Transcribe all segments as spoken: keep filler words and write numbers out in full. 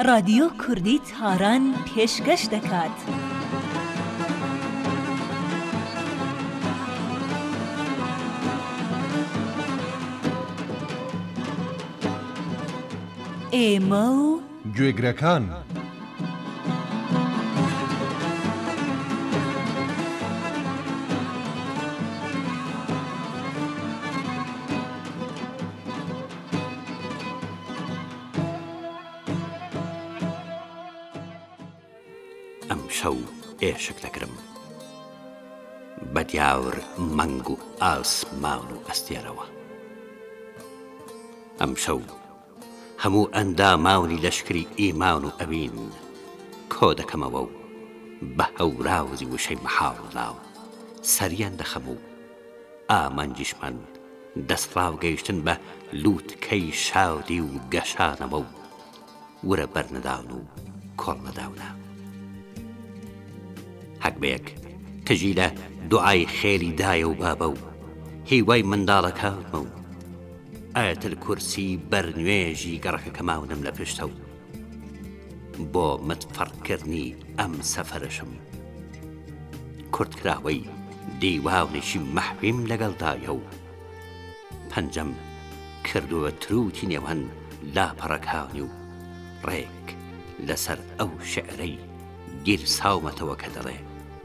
رادیۆ کوردی تاران پێشکەش دەکات. ئێمە و گوێگرەکان ئەم شەو ئێشک دەکرم بە دیاور مەنگ و ئاسمان و ئەستێرەوە. ئەم شەو هەموو ئەندامانی لەشکری ئیمان و ئەوین کۆ دەکەمەوە و بە هەوراوزی وشەی مەحاڵدا و سەریان دەخەم و ئامانجیشمان دەستڕاو گەیشتن بە لووتکەی شادی و گەشانەوە و ورە بەرنەداون و کۆڵ نەداونە. هەک بەیەک تژی لە دوعای خێری دایە و بابە و هیوای منداڵەکانمە و ئایەتل کورسی بەرنوێژی گەڕەکە ماونم لە پشتە و بۆ متفەڕکردنی ئەم سەفەرشم کورتکراوەی دیواونێکی مەحویم لەگەڵدایە و پەنجەم کردووە تروتی نێوان لاپەڕەکانی و ڕێک لەسەر ئەو شعرەی گیرساومەتەوە کە دەڵێ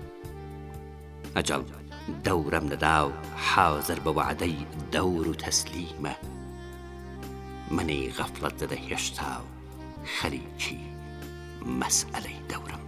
ئەجەڵ دەورەم نەدا و حازر بە وعدەی دەور و تەسلیمە منەی غەفڵەت دەدە هێشتا و خەریکی مەسئەلەی دەورم.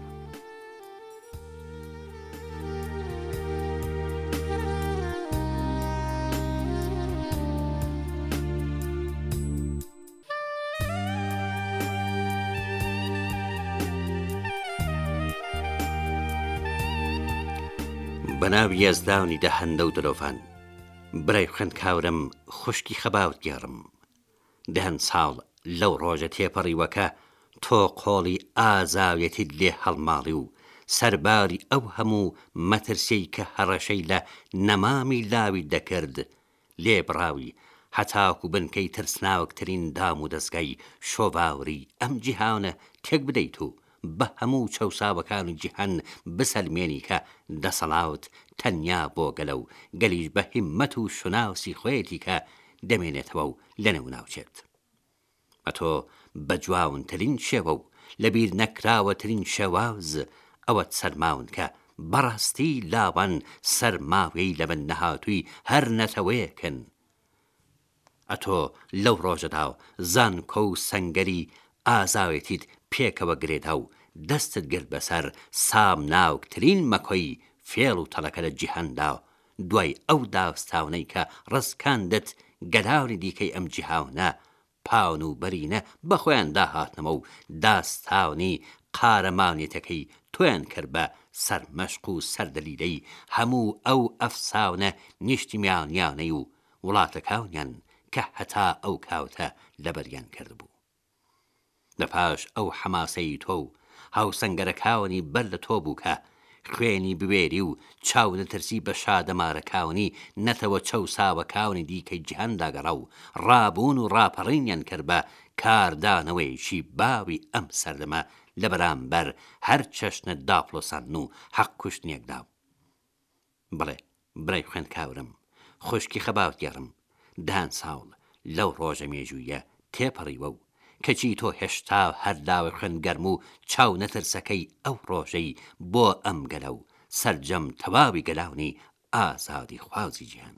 بەناوی یەزداونی دە هەندە و دلۆڤان برای خوێندکاورم خوشکی خەباوت گێڕم دەهەند ساڵ لەو ڕۆژە تێپەڕیوەکە تۆ قۆڵی ئازاویەتیت لێ هەڵماڵی و سەرباری ئەو هەموو مەترسیی کە هەڕەشەی لە نەمامی لاوی دەکرد لێ بڕاوی هەتاکو بنکەی ترسناوەکترین دام و دەستگای شۆڤاوری ئەم جیهانە تێک بدەیت و بە هەموو چەوساوەکان و جیهان بسەلمێنی کە دەسەڵاوت تەنیا بۆ گەلە و گەلیش بە هیممەت و شوناوسی خۆیەتی کە دەمێنێتەوە و لەنێو ناوچێت. ئەتۆ بە جواونترین شێوە و لەبیر نەکراوەترین شێواز ئەوەت سەرماون کە بەڕاستی لاوان سەرماوەی لە بن نەهاتووی هەر نەتەوەیەکن. ئەتۆ لەو ڕۆژەدا و زانکۆ و سەنگەری ئازاوێتیت پێکەوە گرێدا و دەستت گرت بەسەر سام ناوکترین مەکۆی فێڵ و تەڵەکە لە جیهاندا دوای ئەو داستاونەی کە ڕستکاندت گەلاوری دیکەی ئەم جیهاونە پاون و بەرینە بەخۆیان داهاتنەوە و داستاونی قارەمانێتەکەی تۆیان کرد بە سەرمەشق و سەردەلیلەی هەموو ئەو ئەفساونە نیشتیمیانیانەی و وڵاتەکانیان کە هەتا ئەو کاوتە لەبەریان کردبوو. لە پاش ئەو حەماسەی تۆ و هاوسەنگەرەکاونی بەر لە تۆ بوو کە خوێنی بوێری و چاو نەترسی بە شادەمارەکاونی نەتەوە چەوساوەکاونی دیکەی جیهانداگەڕا و ڕابوون و ڕاپەڕینیان کرد بە کاردانەوەیشی باوی ئەم سەردەمە لە بەرامبەر هەر چەشنە داپڵۆساندن و حەق کوشتنێکدا. بڵێ برای خوێندکاورم خوشکی خەباوت گێڕم دان ساڵ لەو ڕۆژە مێژوویە تێپەڕیوە و کەچی تۆ هێشتا هەر لاوە خوێنگەرم و چاو نەترسەکەی ئەو ڕۆژەی بۆ ئەم گەلە و سەرجەم تەواوی گەلاونی ئازادی خوازی جیهان.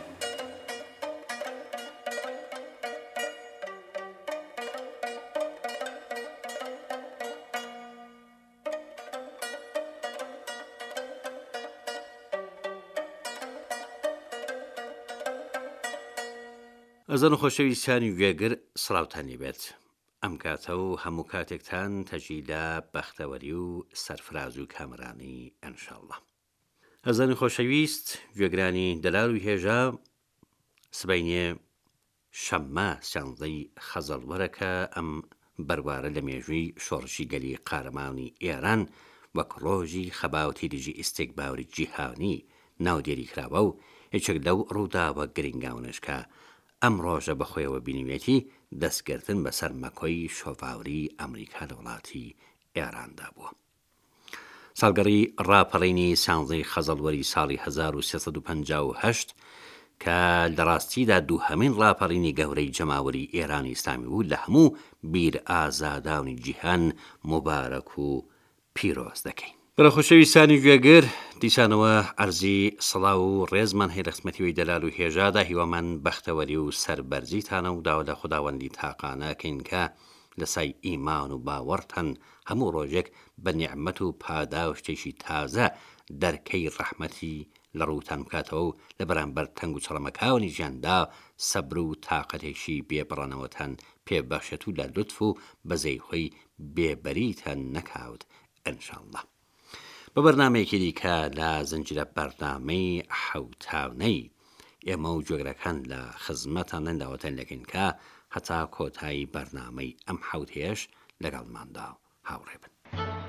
ئەزان و خۆشەویستانی گوێگر سڵاوتانی بێت. ئەم کاتە و هەموو کاتێکتان تەژی لە بەختەوەری و سەرفراز و کامرانی ئەنشاءڵڵا. ئەزانی خۆشەویست گوێگرانی دەلال و هێژا سبەینێ شەممە سیانزەی خەزەڵوەرەکە ئەم بەروارە لە مێژووی شۆڕشی گەلی قارەمانی ئێران وەک ڕۆژی خەباوتی دژی ئیستێکباوری جیهانی ناودێری کراوە و هیچێک لەو ڕووداوە گرنگاونش کە ئەم ڕۆژە بەخۆیەوە بینیوێتی دەستگرتن بەسەر مەکۆی شۆڤاوری ئەمریکا لە وڵاتی ئێراندا بووە. ساڵگەڕی ڕاپەڕینی سانزەی خەزەڵوەری ساڵی هەزار و سێسەد و پەنجا و هەشت کە لە ڕاستیدا دووهەمین ڕاپەڕینی گەورەی جەماوەری ئێرانی ئیسلامی بوو لە هەموو بیر ئازاداونی جیهان مبارەک و پیرۆز دەکەین. بەرە خۆشەویستانی گوێگر، دیسانەوە ئەرزی سڵاو و ڕێزمان هەیە لە قسمەتیەوەی دەلال و هێژادا، هیوامان بەختەوەری و سەربەرزیتانە و داوا لە خوداوەندی تاقانەکەین کە لە سای ئیمان و باوەڕتەن هەموو ڕۆژێک بە نیعمەت و پادا و شتێکی تازە دەرکەی ڕەحمەتی لە ڕووتان بکاتەوە و لە بەرامبەر تەنگ و چەڵەمەکاوی ژیاندا سەبر و تاقەتێکی بێبڕەنەوەتان پێبەخشێت و لە لوتف و بەزەی خۆی بێبەریتان نەکاوت ئینشاءالله. بە بەرنامەیەکی دیکە لە زنجیرە بەرنامەی حەوتاونەی ئێمە و جۆگرەکان لە خزمەتان نەنداوەتەن لەکەین کە هەتا کۆتایی بەرنامەی ئەم حەوتێش لەگەڵماندا هاوڕێ بن.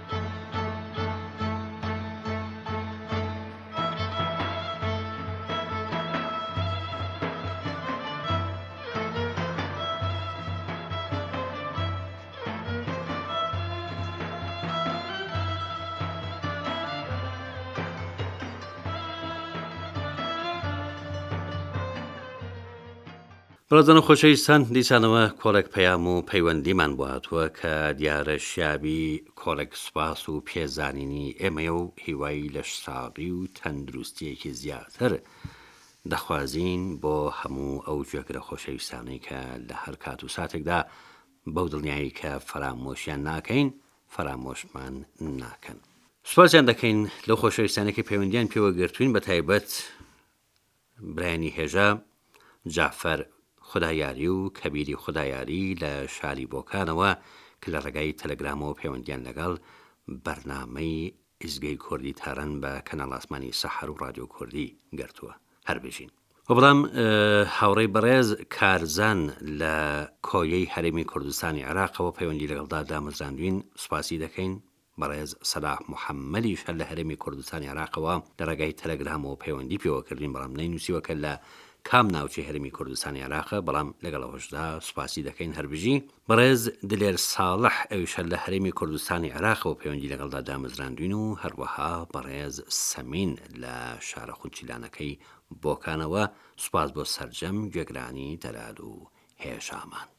بەڕێزان و خۆشەویستان، دیسانەوە کۆڵێک پەیام و پەیوەندیمان بۆ هاتووە کە دیارە شیابی کۆڵێک سوپاس و پێزانینی ئێمەیە و هیوای لە شادی و تەندروستیەکی زیاتر دەخوازین بۆ هەموو ئەو جۆگرە خۆشەویستانەی کە لە هەر کات و ساتێکدا بەو دڵنیایی کە فەرامۆشیان ناکەین فەرامۆشمان ناکەن. سوپاسیان دەکەین لەو خۆشەویستانێکی پەیوەندیان پێوە گرتوین، بە تایبەت برایانی هێژە، جعفەر خودایاری و کەبیری خودایاری لە شاری بۆکانەوە کە لە ڕێگای تەلەگرامەوە پەیوەندیان لەگەڵ بەرنامەی ئیزگەی کوردی تاران بە کەناڵ ئاسمانی سەحەر و رادیۆ کوردی گرتووە هەربژین. و بەڵام هاوڕێی بەڕێز کارزان لە کۆیەی هەرێمی کوردستانی عێراقەوە پەیوەندی لەگەڵدا دامەزراندوین، سوپاسی دەکەین. بەڕێز سەلاح محەممەدیش هەر لە هەرێمی کوردستانی عێراقەوە لە ڕێگای تەلەگرامەوە پەیوەندی پێوە کردین، بەڵام نەینووسیوەکە لە کام ناوچەی هەرێمی کوردستانی عێراقە، بەڵام لەگەڵەوەشدا سوپاسی دەکەین هەربژی. بەڕێز دلێر ساڵح ئەویشە لە هەرێمی کوردستانی عێراقەوە پەیوەندی لەگەڵدا دامەزراندوین و هەروەها بەڕێز سەمین لە شارە خونچیلانەکەی بۆکانەوە. سوپاس بۆ سەرجەم گوێگرانی دەلال و هێژامان.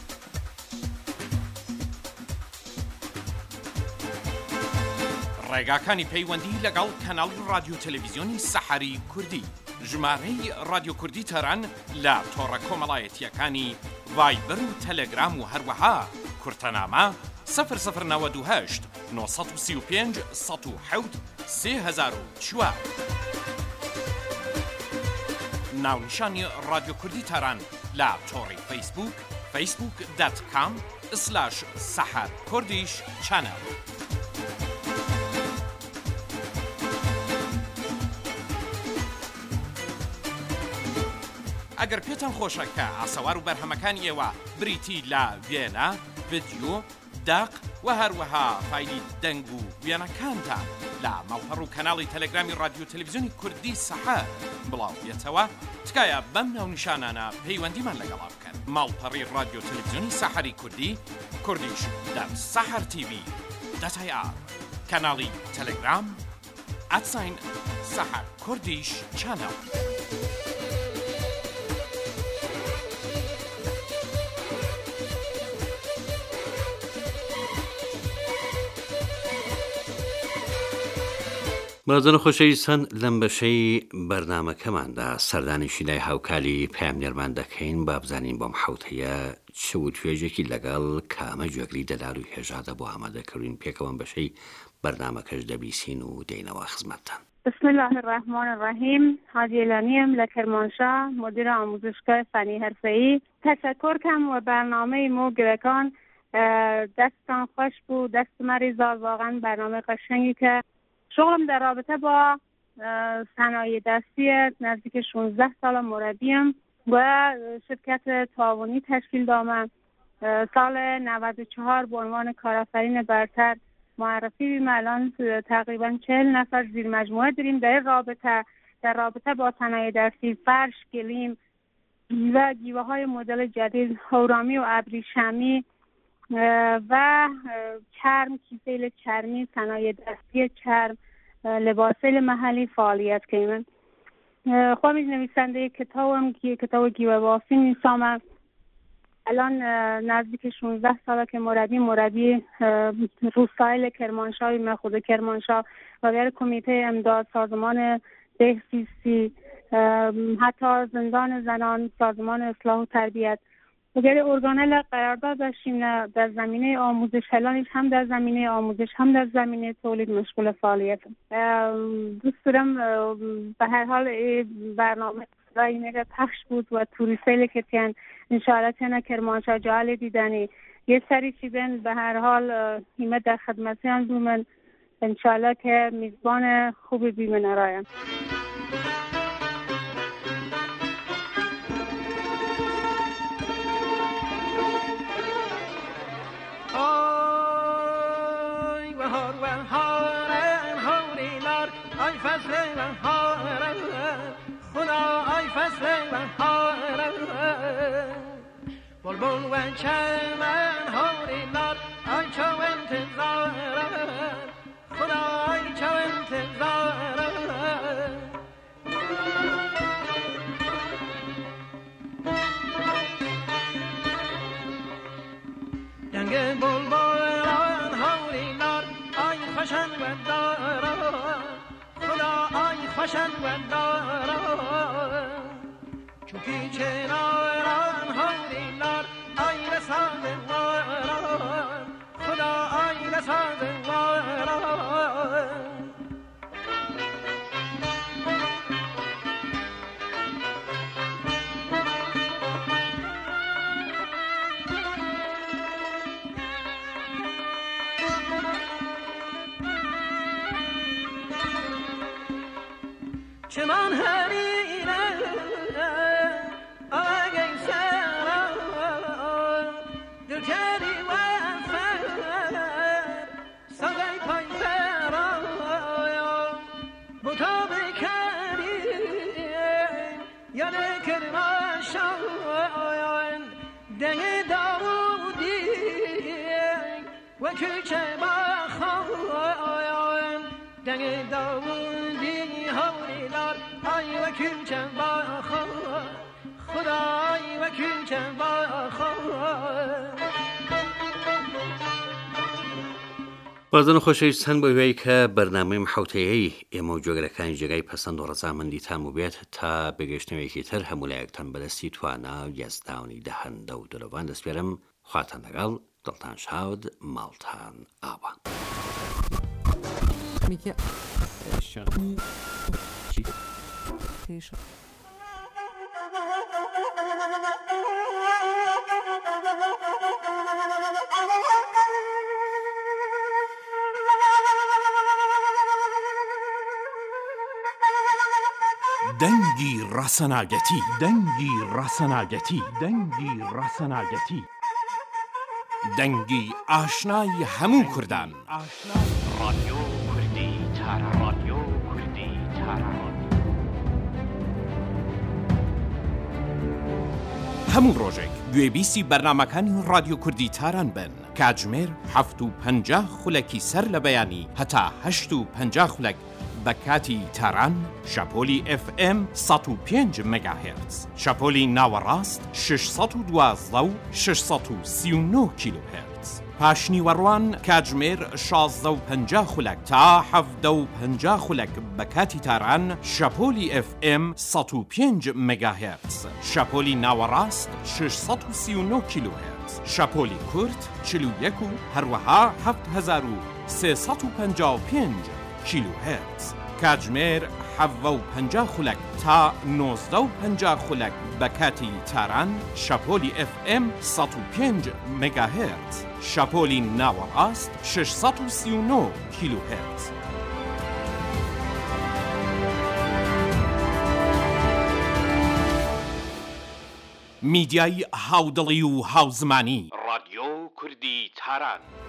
ڕێگاکانی پەیوەندی لەگەڵ کەناڵ رادیۆ تەلەڤیزیۆنی سەحەری کوردی، ژمارەی رادیۆ کوردی تەران لە تۆڕە کۆمەڵایەتیەکانی ڤایبەر و تەلەگرام و هەروەها کورتەنامە سەفر سەفر نەوەد و هەشت نۆ سەد و سی و پێنج سەد و حەوت سێ هەزار و چوار. ناونیشانی رادیۆ کوردی تەران لە تۆڕی فەیسبوک فەیسبوک دات کام سلاش سەحەر کوردیش چەنەڵ. ئەگەر پێتان خۆشە کە ئاسەوار و بەرهەمەکانی ئێوە بریتی لە وێنە، ڤیدیۆ، داق و هەروەها فایلی دەنگ و وێنەکانتان لە ماڵپەڕ و کەناڵی تەلەگرامی رادیۆ تەلەڤیزیۆنی کوردی سەحەر بڵاو بێتەوە، تکایە بەم ناونیشانانە پەیوەندیمان لەگەڵا بکەن. ماڵپەڕی رادیۆ تەلەڤیزیۆنی سەحەری کوردی، کوردیش دات سەحەر تیڤی دات ئای ئار، کەناڵی تەلەگرام ئەتساین سەحەر کوردیش چەنەڵ. بەڕێزان و خۆشەویستان، لەم بەشەی بەرنامەکەماندا سەردانیشی لای هاوکاری پەیامنێرمان دەکەین با بزانین بۆم حەوتەیە چ و توێژێکی لەگەڵ کامە جۆگری دەلال و هێژادە بۆ ئامادەکردوین. پێکەوەم بەشەی بەرنامەکەش دەبیسین و دێینەوە خزمەتتان. بسم الله الرحمن الرحیم. هادیە لانیم لە کرمانشاه، مدیر آموزشگاه فنی حرفه‌ای. تشکر کم و برنامه مو گرکان دستان خوش بود، دست مریضا، واقعا برنامه قشنگی که شغلم در رابطه با صنایع دستی نزدیک شانزده سال مربیم و شرکت تعاونی تشکیل دادم. سال نود و چهار به عنوان کارآفرین برتر معرفی بیم. الان تقریبا چهل نفر زیر مجموعه داریم در رابطه در رابطه با صنایع دستی، فرش، گلیم و گیوه های مدل جدید هورامی و ابریشمی و چرم، کیسه چرمی، صنایع دستی چرم، لباسل محلی فعالیت کنیم. خودم نویسنده کتابم که کتاب گیوه بافی نیستم. الان نزدیک شانزده ساله که مربی مربی روستایل کرمانشاه، من خود کرمانشاه و غیر کمیته امداد، سازمان دهسیستی، حتی زندان زنان، سازمان اصلاح و تربیت و غیر ارگانل قرارداد داشتیم در زمینه آموزش. الانش هم در زمینه آموزش هم در زمینه تولید مشغول فعالیت. دوست دارم به هر حال برنامه اینه پخش بود و توریستی که تین انشاءالله تینا کرمانشاه جال دیدنی یه سری چیزن به هر حال همه در خدمتی هم دومن انشاءالله که میزبان خوبی بیمن رایم. آی بهار بهار هوری لار آی فصل بهار خدا آی فصل بهار بلبل و چمن هوری لار آی چو انتظار خدا آی چو انتظار دنگ بلبلان هوری لار آی خوشن و دارا خدا آی خوشن و دارا چونکی چناران هوری لار آی رسان واران خدا آی رسان واران چمان هرینه آگه سرا دل کردی و فر ساگه پای فرا بوتا بکردی یاده کرما شاین دنگ داودی و کوچه با خواین دنگ داودی هوری لار آی و کوچه با خواین خدای و کوچه با خواین بازن خۆشەویستان بۆ وێی کە بەرنامەی حوتەیەی ئێمە و جۆگەرەکانی جێگای پەسەند و ڕەزامەندی تام بێت تا بەگەشتنەوەیەکی تر هەموو لایەکتان بەدەستی توانە و یەزداونی دەهەندە و دلۆڤان دەسپێرم خواتان لەگەڵ دڵتان شاد ماڵتان ئاوا. دەنگی ڕەسەناگەتی دەنگی ڕەسەناگەتی دەنگی ڕەسەناگەتی دەنگی ئاشنای هەموو کوردان. رادیۆ کوردی تاران رادیۆ کوردی تاران هەموو ڕۆژێک گوێبیستی بەرنامەکانی رادیۆ کوردی تاران بن. کاتژمێر هەفت و پەنجا خولەکی سەر لە بەیانی هەتا هەشت و پەنجا خولەک بە کاتی تاران، شەپۆلی ئف ئێم سەد و پێنج مەگاهێرتز، شەپۆلی ناوەڕاست شش سەد و دوازدە و شش سەد و سی و نۆ کیلۆهێرتز. پاشنیوەڕوان کاتژمێر شازدە و پەنجا خولەک تا حەڤدە و پەنجا خولەک بە کاتی تاران، شەپۆلی ئف ئێم سەد و پێنج مەگاهێرتز، شەپۆلی ناوەڕاست شش سەد و سی و نۆ کیلۆهێرتز، شەپۆلی کورد چل و یەک و هەروەها هەفت هەزار و سێ سەد و پەنجا و پێنج کیلۆهێرتز. کاتژمێر حەڤدە و پەنجا خولەک تا نۆزدە و پەنجا خولەک بە کاتی تاران، شەپۆلی ئف ئێم سەد و پێنج مەگاهێرتز، شەپۆلی ناوەڕاست شش سەد و سی و نۆ کیلۆهێرتز. میدیای هاودڵی و هاوزمانی رادیۆ کوردی تاران